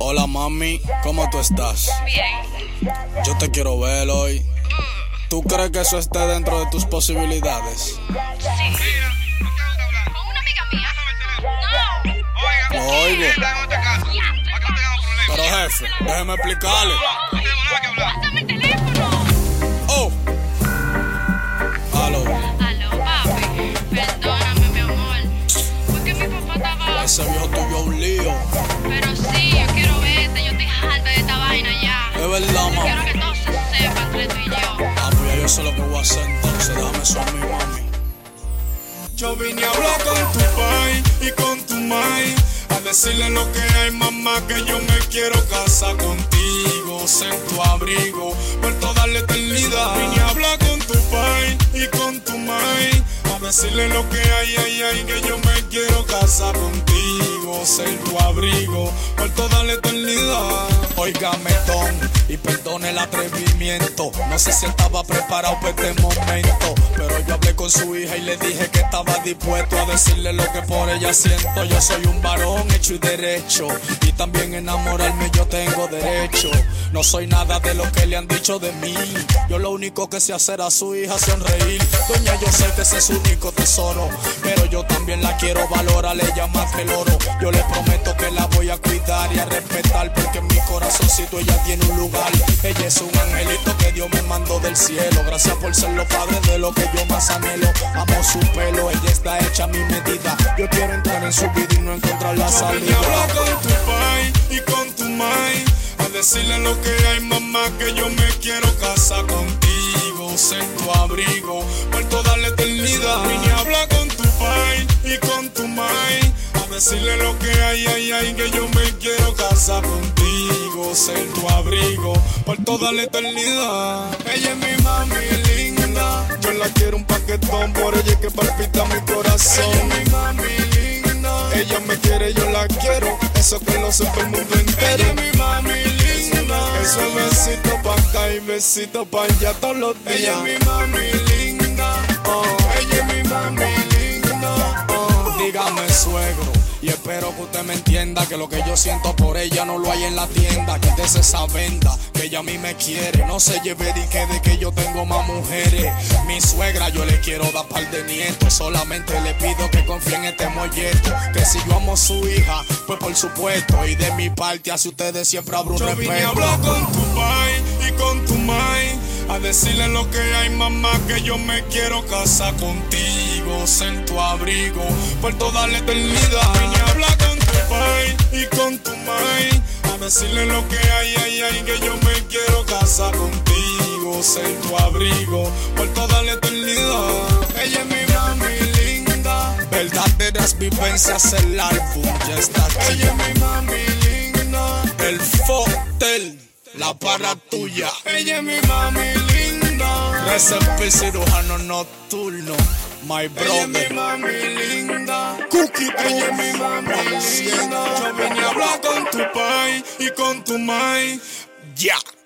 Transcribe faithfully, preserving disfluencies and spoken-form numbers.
Hola mami, ¿cómo tú estás? Bien. Yo te quiero ver hoy. ¿Tú crees que eso esté dentro de tus posibilidades? Sí. ¿Con una amiga mía? No. Lo oigo. Pero jefe, déjeme explicarle. Pásame el teléfono. Oh. Aló. Aló, papi. Perdóname, mi amor. Fue que mi papá estaba... Ese viejo tuyo es un lío. Pero sí, yo quiero verte. Yo estoy harta de esta vaina ya. Es verdad, mami. Quiero que todo se sepa entre tú y yo. Ah, pues ya yo sé lo que voy a hacer entonces. Déjame eso a mí, mami. Yo vine a hablar con tu pai y con tu mai, a decirle lo que hay, mamá, que yo me quiero casar contigo, ser tu abrigo por toda la eternidad. Vine a hablar con tu pai y con tu mai, a decirle lo que hay, ay, ay, que yo me quiero casar contigo, ser tu abrigo por toda la eternidad. Óigame, Tom, y perdone el atrevimiento, no sé si estaba preparado para este momento, pero yo hablé con su hija y le dije que estaba dispuesto a decirle lo que por ella siento. Yo soy un varón hecho y derecho, y también enamorarme yo tengo derecho. No soy nada de lo que le han dicho de mí, yo lo único que sé hacer a su hija sonreír. Doña, yo sé que ese es su único tesoro, pero yo también la quiero valorar, ella más que el oro. Yo le prometo que la voy a cuidar y a respetar, porque en mi corazoncito ella tiene un lugar. Ella es un angelito que Dios me mandó del cielo, gracias por ser los padres de lo que yo más anhelo. Amo su pelo, ella está hecha a mi medida, yo quiero entrar en su vida y no encontrar la salida. Yo vine a hablar con tu pai y con tu mai, a decirle lo que hay, mamá, que yo me quiero casar contigo, ser tu abrigo por toda la eternidad. Vine a hablar con tu pai y con tu mai, a decirle lo que hay, ay, ay, que yo me quiero casar contigo, ser tu abrigo por toda la eternidad. Ella es mi mami linda, yo la quiero un paquetón, por ella es que palpita mi corazón. Ella es mi mami linda, ella me quiere, yo la quiero, eso que lo sepa el mundo entero. Ella es mi mami linda, eso es besito pa' acá y besito pa' allá todos los días. Ella es mi mami linda, oh. Ella es mi mami linda, oh. Dígame, suegro, y espero que usted me entienda que lo que yo siento por ella no lo hay en la tienda. Quítese esa venda, que ella a mí me quiere. No se lleve de que de que yo tengo más mujeres. Mi suegra yo le quiero dar par de nietos, solamente le pido que confíe en este molleto, que si yo amo a su hija, pues por supuesto, y de mi parte hacia ustedes siempre habrá un Yo respeto. vine a Hablo con tu pai y con tu mai, a decirle lo que hay, mamá, que yo me quiero casar contigo, ser tu abrigo por toda la eternidad. Vine a hablar con tu pai y con tu mai, a decirle lo que hay, ay, ay, que yo me quiero casar contigo, ser tu abrigo por toda la eternidad. Ella es mi mami linda, verdaderas vivencias, el álbum ya está aquí. Ella es mi mami linda, el fotel, la para tuya. Ella es mi mami linda, recipe cirujano nocturno, my brother. Ella es mi mami linda, Cookie, ella es mi mami linda. Yo vine a hablar con tu pai y con tu mai, ya. Yeah.